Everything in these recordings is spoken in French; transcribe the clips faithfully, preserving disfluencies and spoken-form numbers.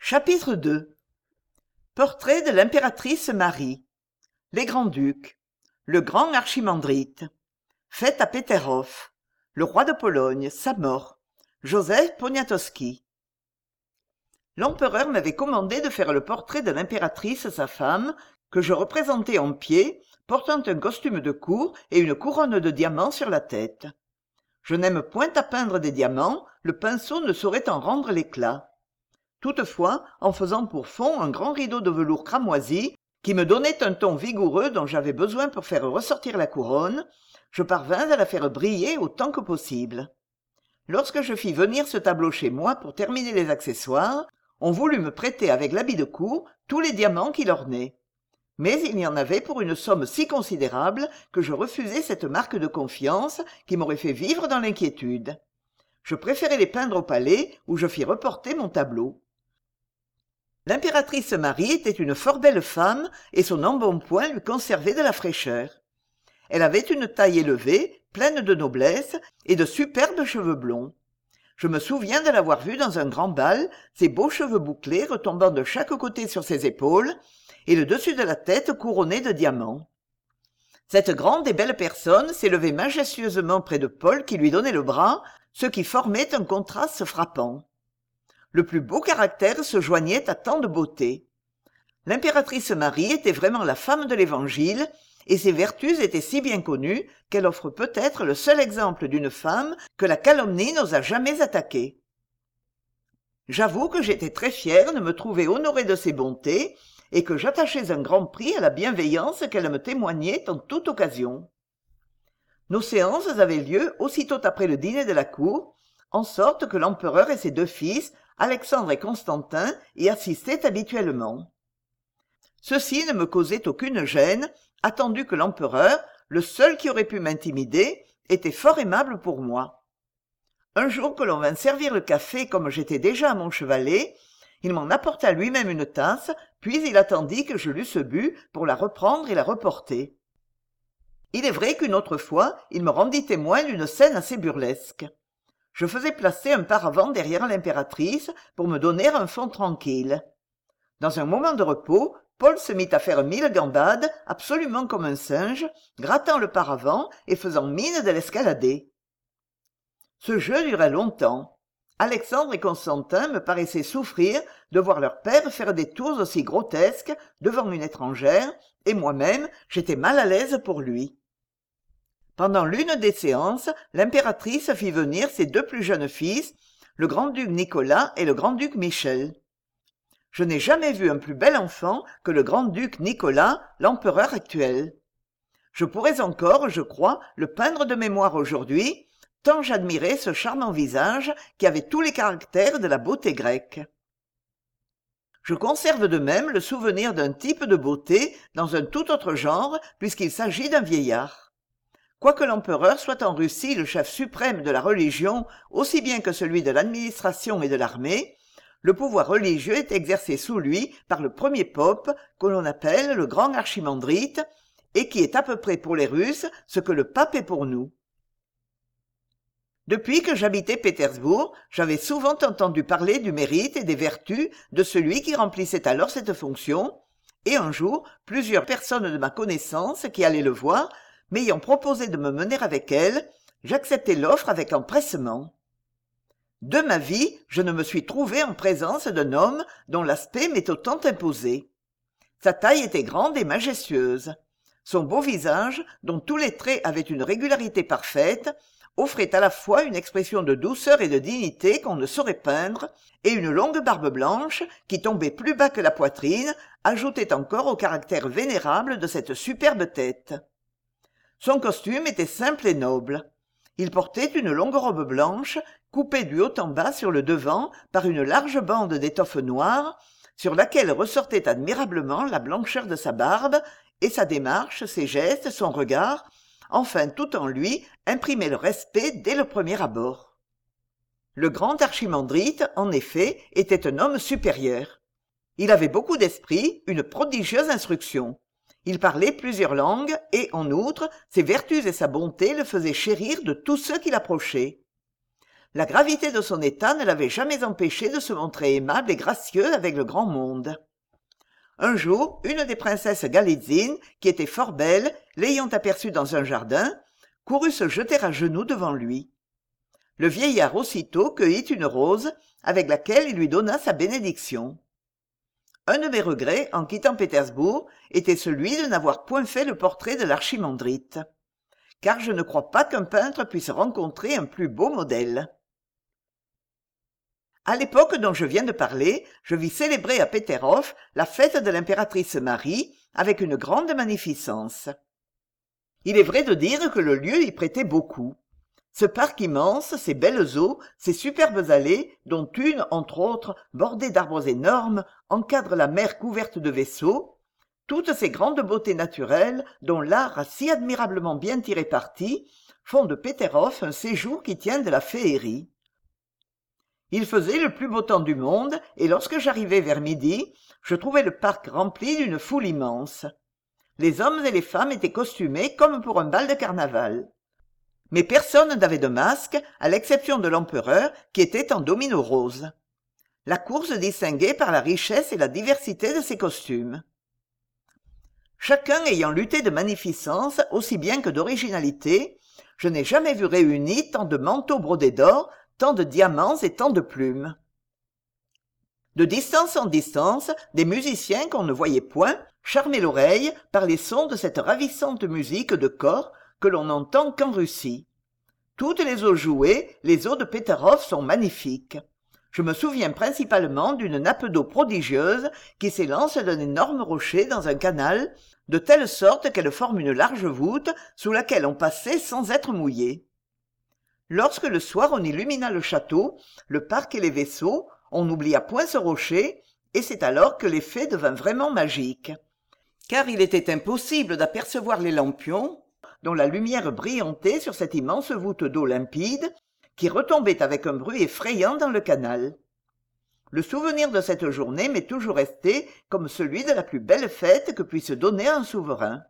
Chapitre deux. Portrait de l'impératrice Marie. Les grands-ducs. Le grand archimandrite. Fête à Peterhof. Le roi de Pologne, sa mort. Joseph Poniatowski. L'empereur m'avait commandé de faire le portrait de l'impératrice, sa femme, que je représentais en pied, portant un costume de cour et une couronne de diamants sur la tête. Je n'aime point à peindre des diamants, le pinceau ne saurait en rendre l'éclat. Toutefois, en faisant pour fond un grand rideau de velours cramoisi, qui me donnait un ton vigoureux dont j'avais besoin pour faire ressortir la couronne, je parvins à la faire briller autant que possible. Lorsque je fis venir ce tableau chez moi pour terminer les accessoires, on voulut me prêter avec l'habit de cour tous les diamants qui l'ornaient. Mais il y en avait pour une somme si considérable que je refusai cette marque de confiance qui m'aurait fait vivre dans l'inquiétude. Je préférai les peindre au palais où je fis reporter mon tableau. L'impératrice Marie était une fort belle femme et son embonpoint lui conservait de la fraîcheur. Elle avait une taille élevée, pleine de noblesse et de superbes cheveux blonds. Je me souviens de l'avoir vue dans un grand bal, ses beaux cheveux bouclés retombant de chaque côté sur ses épaules et le dessus de la tête couronné de diamants. Cette grande et belle personne s'élevait majestueusement près de Paul qui lui donnait le bras, ce qui formait un contraste frappant. Le plus beau caractère se joignait à tant de beauté. L'impératrice Marie était vraiment la femme de l'Évangile, et ses vertus étaient si bien connues qu'elle offre peut-être le seul exemple d'une femme que la calomnie n'osa jamais attaquer. J'avoue que j'étais très fière de me trouver honorée de ses bontés, et que j'attachais un grand prix à la bienveillance qu'elle me témoignait en toute occasion. Nos séances avaient lieu aussitôt après le dîner de la cour, en sorte que l'empereur et ses deux fils, Alexandre et Constantin, y assistaient habituellement. Ceci ne me causait aucune gêne, attendu que l'empereur, le seul qui aurait pu m'intimider, était fort aimable pour moi. Un jour que l'on vint servir le café comme j'étais déjà à mon chevalet, il m'en apporta lui-même une tasse, puis il attendit que je l'eusse bu pour la reprendre et la reporter. Il est vrai qu'une autre fois, il me rendit témoin d'une scène assez burlesque. Je faisais placer un paravent derrière l'impératrice pour me donner un fond tranquille. Dans un moment de repos, Paul se mit à faire mille gambades, absolument comme un singe, grattant le paravent et faisant mine de l'escalader. Ce jeu dura longtemps. Alexandre et Constantin me paraissaient souffrir de voir leur père faire des tours aussi grotesques devant une étrangère, et moi-même, j'étais mal à l'aise pour lui. Pendant l'une des séances, l'impératrice fit venir ses deux plus jeunes fils, le grand-duc Nicolas et le grand-duc Michel. Je n'ai jamais vu un plus bel enfant que le grand-duc Nicolas, l'empereur actuel. Je pourrais encore, je crois, le peindre de mémoire aujourd'hui, tant j'admirais ce charmant visage qui avait tous les caractères de la beauté grecque. Je conserve de même le souvenir d'un type de beauté dans un tout autre genre puisqu'il s'agit d'un vieillard. Quoique l'empereur soit en Russie le chef suprême de la religion aussi bien que celui de l'administration et de l'armée, le pouvoir religieux est exercé sous lui par le premier pope que l'on appelle le grand archimandrite et qui est à peu près pour les Russes ce que le pape est pour nous. Depuis que j'habitais Pétersbourg, j'avais souvent entendu parler du mérite et des vertus de celui qui remplissait alors cette fonction, et un jour, plusieurs personnes de ma connaissance qui allaient le voir, m'ayant proposé de me mener avec elles, j'acceptai l'offre avec empressement. De ma vie, je ne me suis trouvé en présence d'un homme dont l'aspect m'est autant imposé. Sa taille était grande et majestueuse. Son beau visage, dont tous les traits avaient une régularité parfaite, offrait à la fois une expression de douceur et de dignité qu'on ne saurait peindre, et une longue barbe blanche, qui tombait plus bas que la poitrine, ajoutait encore au caractère vénérable de cette superbe tête. Son costume était simple et noble. Il portait une longue robe blanche, coupée du haut en bas sur le devant par une large bande d'étoffe noire, sur laquelle ressortait admirablement la blancheur de sa barbe, et sa démarche, ses gestes, son regard, enfin tout en lui, imprimait le respect dès le premier abord. Le grand archimandrite, en effet, était un homme supérieur. Il avait beaucoup d'esprit, une prodigieuse instruction. Il parlait plusieurs langues et, en outre, ses vertus et sa bonté le faisaient chérir de tous ceux qui l'approchaient. La gravité de son état ne l'avait jamais empêché de se montrer aimable et gracieux avec le grand monde. Un jour, une des princesses galitzines, qui était fort belle, l'ayant aperçu dans un jardin, courut se jeter à genoux devant lui. Le vieillard aussitôt cueillit une rose, avec laquelle il lui donna sa bénédiction. Un de mes regrets, en quittant Pétersbourg, était celui de n'avoir point fait le portrait de l'archimandrite. Car je ne crois pas qu'un peintre puisse rencontrer un plus beau modèle. À l'époque dont je viens de parler, je vis célébrer à Peterhof la fête de l'impératrice Marie avec une grande magnificence. Il est vrai de dire que le lieu y prêtait beaucoup. Ce parc immense, ces belles eaux, ces superbes allées, dont une, entre autres, bordée d'arbres énormes, encadre la mer couverte de vaisseaux, toutes ces grandes beautés naturelles, dont l'art a si admirablement bien tiré parti, font de Peterhof un séjour qui tient de la féerie. Il faisait le plus beau temps du monde, et lorsque j'arrivai vers midi, je trouvai le parc rempli d'une foule immense. Les hommes et les femmes étaient costumés comme pour un bal de carnaval. Mais personne n'avait de masque, à l'exception de l'empereur, qui était en domino rose. La cour se distinguait par la richesse et la diversité de ses costumes. Chacun ayant lutté de magnificence aussi bien que d'originalité, je n'ai jamais vu réunis tant de manteaux brodés d'or, tant de diamants et tant de plumes. De distance en distance, des musiciens qu'on ne voyait point charmaient l'oreille par les sons de cette ravissante musique de cor que l'on n'entend qu'en Russie. Toutes les eaux jouées, les eaux de Peterhof sont magnifiques. Je me souviens principalement d'une nappe d'eau prodigieuse qui s'élance d'un énorme rocher dans un canal, de telle sorte qu'elle forme une large voûte sous laquelle on passait sans être mouillé. Lorsque le soir on illumina le château, le parc et les vaisseaux, on n'oublia point ce rocher, et c'est alors que l'effet devint vraiment magique. Car il était impossible d'apercevoir les lampions, dont la lumière brillantait sur cette immense voûte d'eau limpide, qui retombait avec un bruit effrayant dans le canal. Le souvenir de cette journée m'est toujours resté comme celui de la plus belle fête que puisse donner un souverain.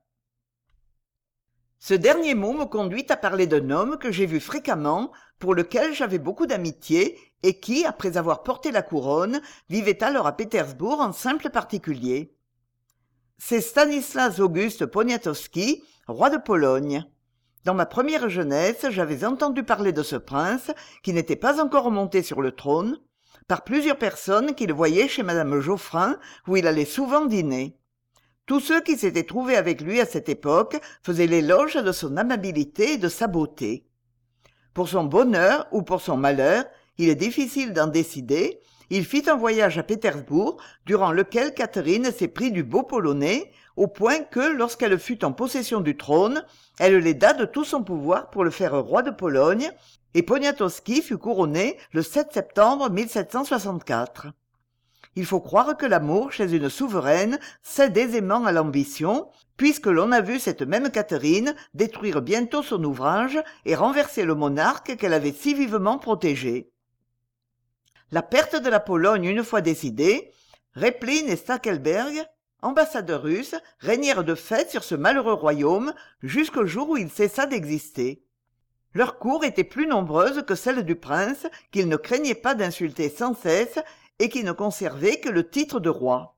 Ce dernier mot me conduit à parler d'un homme que j'ai vu fréquemment, pour lequel j'avais beaucoup d'amitié, et qui, après avoir porté la couronne, vivait alors à Pétersbourg en simple particulier. C'est Stanislas Auguste Poniatowski, roi de Pologne. Dans ma première jeunesse, j'avais entendu parler de ce prince, qui n'était pas encore monté sur le trône, par plusieurs personnes qui le voyaient chez madame Geoffrin, où il allait souvent dîner. Tous ceux qui s'étaient trouvés avec lui à cette époque faisaient l'éloge de son amabilité et de sa beauté. Pour son bonheur ou pour son malheur, il est difficile d'en décider, il fit un voyage à Pétersbourg, durant lequel Catherine s'éprit du beau Polonais, au point que, lorsqu'elle fut en possession du trône, elle l'aida de tout son pouvoir pour le faire roi de Pologne, et Poniatowski fut couronné le sept septembre mille sept cent soixante-quatre. Il faut croire que l'amour chez une souveraine cède aisément à l'ambition, puisque l'on a vu cette même Catherine détruire bientôt son ouvrage et renverser le monarque qu'elle avait si vivement protégé. La perte de la Pologne une fois décidée, Replin et Stackelberg, ambassadeurs russes, régnèrent de fait sur ce malheureux royaume jusqu'au jour où il cessa d'exister. Leur cour était plus nombreuse que celle du prince, qu'il ne craignait pas d'insulter sans cesse et qui ne conservait que le titre de roi.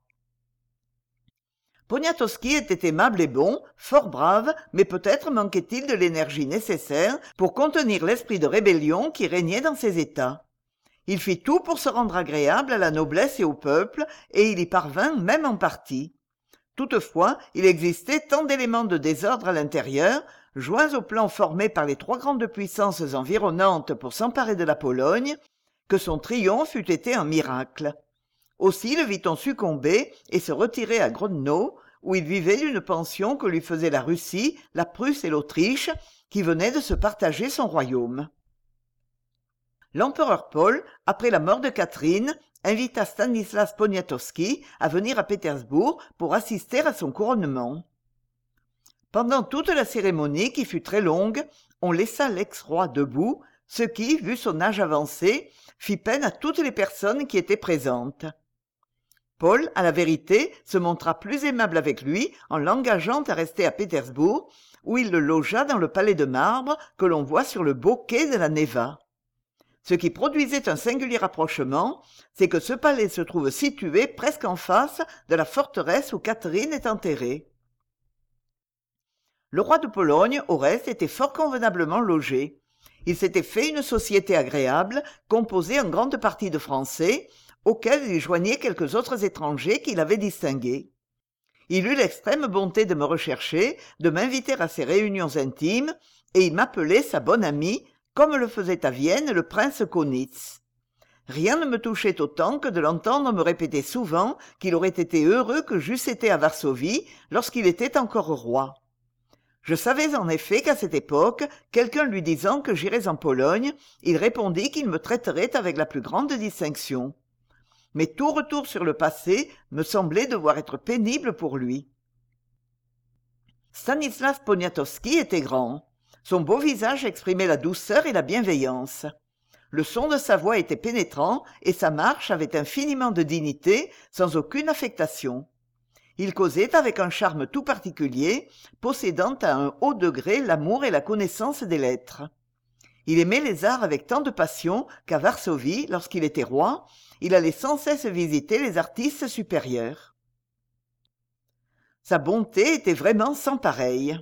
Poniatowski était aimable et bon, fort brave, mais peut-être manquait-il de l'énergie nécessaire pour contenir l'esprit de rébellion qui régnait dans ses États. Il fit tout pour se rendre agréable à la noblesse et au peuple, et il y parvint même en partie. Toutefois, il existait tant d'éléments de désordre à l'intérieur, joints au plan formé par les trois grandes puissances environnantes pour s'emparer de la Pologne, que son triomphe eût été un miracle. Aussi le vit-on succomber et se retirer à Grodno, où il vivait d'une pension que lui faisaient la Russie, la Prusse et l'Autriche, qui venaient de se partager son royaume. L'empereur Paul, après la mort de Catherine, invita Stanislas Poniatowski à venir à Pétersbourg pour assister à son couronnement. Pendant toute la cérémonie, qui fut très longue, on laissa l'ex-roi debout, ce qui, vu son âge avancé, fit peine à toutes les personnes qui étaient présentes. Paul, à la vérité, se montra plus aimable avec lui en l'engageant à rester à Pétersbourg, où il le logea dans le palais de marbre que l'on voit sur le beau quai de la Neva. Ce qui produisait un singulier rapprochement, c'est que ce palais se trouve situé presque en face de la forteresse où Catherine est enterrée. Le roi de Pologne, au reste, était fort convenablement logé. Il s'était fait une société agréable, composée en grande partie de Français, auxquels il joignait quelques autres étrangers qu'il avait distingués. Il eut l'extrême bonté de me rechercher, de m'inviter à ses réunions intimes, et il m'appelait sa bonne amie, comme le faisait à Vienne le prince Kaunitz. Rien ne me touchait autant que de l'entendre me répéter souvent qu'il aurait été heureux que j'eusse été à Varsovie lorsqu'il était encore roi. Je savais en effet qu'à cette époque, quelqu'un lui disant que j'irais en Pologne, il répondit qu'il me traiterait avec la plus grande distinction. Mais tout retour sur le passé me semblait devoir être pénible pour lui. Stanislas Poniatowski était grand. Son beau visage exprimait la douceur et la bienveillance. Le son de sa voix était pénétrant et sa marche avait infiniment de dignité, sans aucune affectation. Il causait avec un charme tout particulier, possédant à un haut degré l'amour et la connaissance des lettres. Il aimait les arts avec tant de passion qu'à Varsovie, lorsqu'il était roi, il allait sans cesse visiter les artistes supérieurs. Sa bonté était vraiment sans pareille.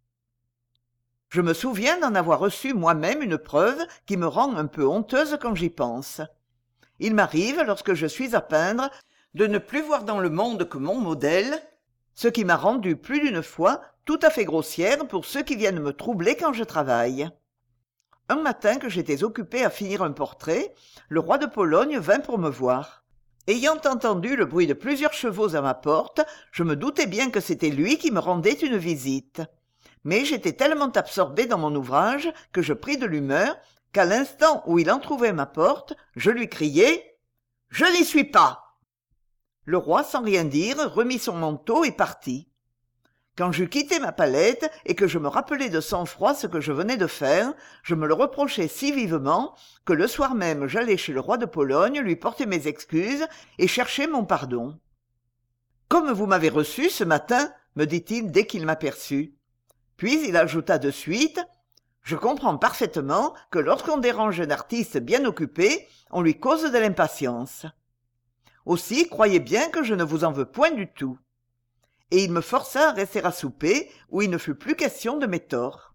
Je me souviens d'en avoir reçu moi-même une preuve qui me rend un peu honteuse quand j'y pense. Il m'arrive, lorsque je suis à peindre, de ne plus voir dans le monde que mon modèle, ce qui m'a rendu plus d'une fois tout à fait grossière pour ceux qui viennent me troubler quand je travaille. Un matin que j'étais occupé à finir un portrait, le roi de Pologne vint pour me voir. Ayant entendu le bruit de plusieurs chevaux à ma porte, je me doutais bien que c'était lui qui me rendait une visite. Mais j'étais tellement absorbé dans mon ouvrage que je pris de l'humeur, qu'à l'instant où il entrouvrait ma porte, je lui criai « Je n'y suis pas !» Le roi, sans rien dire, remit son manteau et partit. Quand j'eus quitté ma palette et que je me rappelai de sang-froid ce que je venais de faire, je me le reprochai si vivement que le soir même j'allai chez le roi de Pologne lui porter mes excuses et chercher mon pardon. « Comme vous m'avez reçu ce matin, me dit-il dès qu'il m'aperçut. Puis il ajouta de suite « Je comprends parfaitement que lorsqu'on dérange un artiste bien occupé, on lui cause de l'impatience. Aussi, croyez bien que je ne vous en veux point du tout. » Et il me força à rester à souper, où il ne fut plus question de mes torts.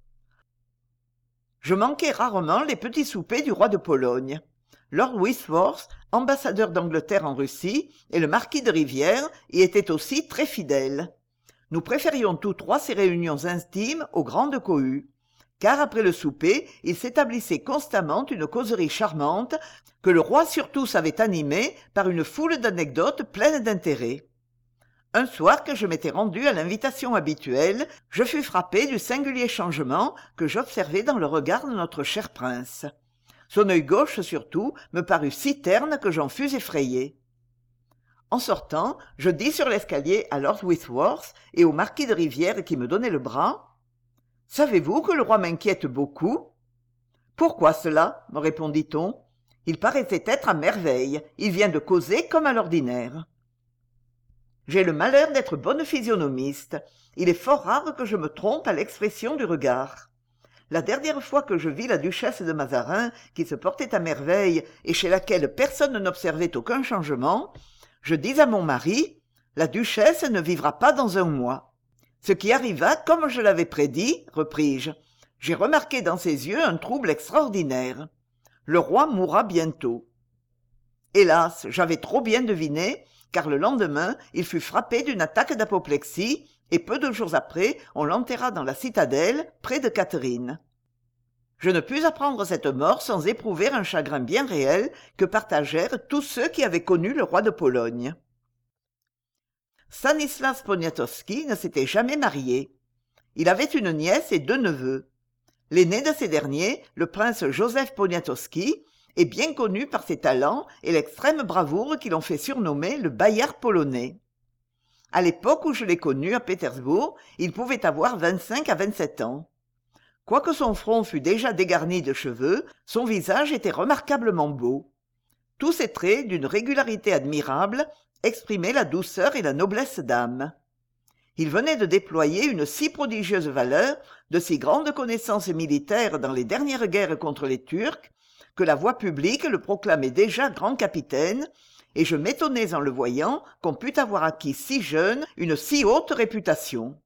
Je manquais rarement les petits soupers du roi de Pologne. Lord Whitworth, ambassadeur d'Angleterre en Russie, et le marquis de Rivière y étaient aussi très fidèles. Nous préférions tous trois ces réunions intimes aux grandes cohues, car après le souper, il s'établissait constamment une causerie charmante que le roi surtout savait animer par une foule d'anecdotes pleines d'intérêt. Un soir que je m'étais rendu à l'invitation habituelle, je fus frappé du singulier changement que j'observai dans le regard de notre cher prince. Son œil gauche surtout me parut si terne que j'en fus effrayé. En sortant, je dis sur l'escalier à Lord Whitworth et au marquis de Rivière qui me donnait le bras « Savez-vous que le roi m'inquiète beaucoup ?»« Pourquoi cela ?» me répondit-on. « Il paraissait être à merveille. Il vient de causer comme à l'ordinaire. » J'ai le malheur d'être bonne physionomiste. Il est fort rare que je me trompe à l'expression du regard. La dernière fois que je vis la duchesse de Mazarin, qui se portait à merveille et chez laquelle personne n'observait aucun changement, je dis à mon mari « La duchesse ne vivra pas dans un mois. » Ce qui arriva comme je l'avais prédit, repris-je. J'ai remarqué dans ses yeux un trouble extraordinaire. Le roi mourra bientôt. Hélas, j'avais trop bien deviné, car le lendemain, il fut frappé d'une attaque d'apoplexie, et peu de jours après, on l'enterra dans la citadelle, près de Catherine. Je ne pus apprendre cette mort sans éprouver un chagrin bien réel que partagèrent tous ceux qui avaient connu le roi de Pologne. Stanislas Poniatowski ne s'était jamais marié. Il avait une nièce et deux neveux. L'aîné de ces derniers, le prince Joseph Poniatowski, est bien connu par ses talents et l'extrême bravoure qui l'ont fait surnommer le Bayard polonais. À l'époque où je l'ai connu à Pétersbourg, il pouvait avoir vingt-cinq à vingt-sept ans. Quoique son front fût déjà dégarni de cheveux, son visage était remarquablement beau. Tous ses traits, d'une régularité admirable, exprimaient la douceur et la noblesse d'âme. Il venait de déployer une si prodigieuse valeur, de si grandes connaissances militaires dans les dernières guerres contre les Turcs, que la voix publique le proclamait déjà grand capitaine, et je m'étonnais en le voyant qu'on pût avoir acquis si jeune une si haute réputation.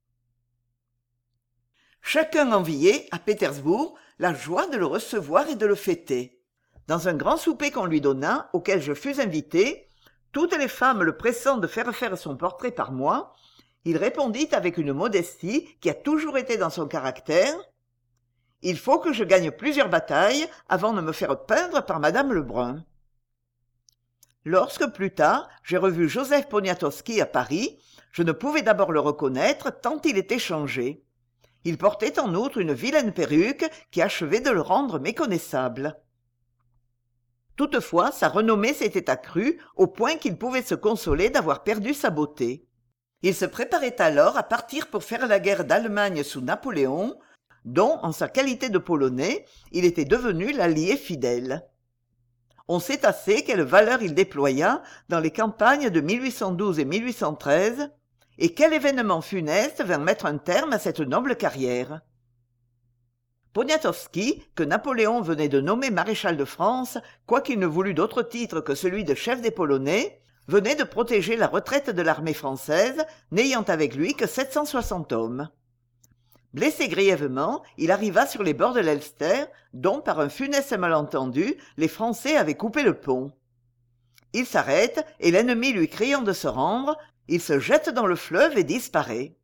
Chacun enviait, à Pétersbourg, la joie de le recevoir et de le fêter. Dans un grand souper qu'on lui donna, auquel je fus invité, toutes les femmes le pressant de faire faire son portrait par moi, il répondit avec une modestie qui a toujours été dans son caractère: « Il faut que je gagne plusieurs batailles avant de me faire peindre par madame Lebrun. » Lorsque, plus tard, j'ai revu Joseph Poniatowski à Paris, je ne pouvais d'abord le reconnaître tant il était changé. Il portait en outre une vilaine perruque qui achevait de le rendre méconnaissable. Toutefois, sa renommée s'était accrue au point qu'il pouvait se consoler d'avoir perdu sa beauté. Il se préparait alors à partir pour faire la guerre d'Allemagne sous Napoléon, dont, en sa qualité de Polonais, il était devenu l'allié fidèle. On sait assez quelle valeur il déploya dans les campagnes de mille huit cent douze et mille huit cent treize, et quel événement funeste vint mettre un terme à cette noble carrière. Poniatowski, que Napoléon venait de nommer maréchal de France, quoiqu'il ne voulût d'autre titre que celui de chef des Polonais, venait de protéger la retraite de l'armée française, n'ayant avec lui que sept cent soixante hommes. Blessé grièvement, il arriva sur les bords de l'Elster, dont, par un funeste malentendu, les Français avaient coupé le pont. Il s'arrête, et l'ennemi lui criant de se rendre, il se jette dans le fleuve et disparaît.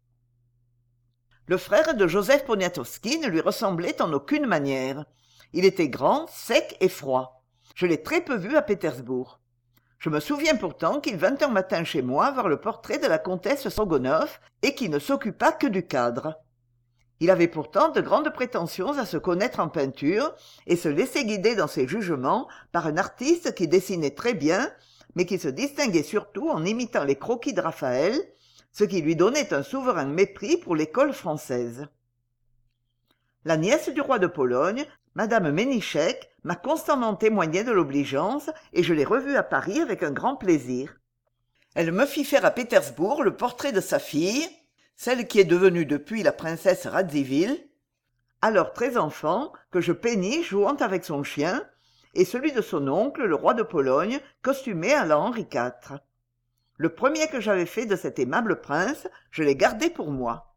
Le frère de Joseph Poniatowski ne lui ressemblait en aucune manière. Il était grand, sec et froid. Je l'ai très peu vu à Pétersbourg. Je me souviens pourtant qu'il vint un matin chez moi voir le portrait de la comtesse Strogonoff et qu'il ne s'occupa que du cadre. Il avait pourtant de grandes prétentions à se connaître en peinture et se laissait guider dans ses jugements par un artiste qui dessinait très bien, mais qui se distinguait surtout en imitant les croquis de Raphaël, ce qui lui donnait un souverain mépris pour l'école française. La nièce du roi de Pologne, madame Ménichek, m'a constamment témoigné de l'obligeance et je l'ai revue à Paris avec un grand plaisir. Elle me fit faire à Pétersbourg le portrait de sa fille, celle qui est devenue depuis la princesse Radziwill, alors très enfant, que je peignis jouant avec son chien, et celui de son oncle, le roi de Pologne, costumé à la Henri quatre. Le premier que j'avais fait de cet aimable prince, je l'ai gardé pour moi.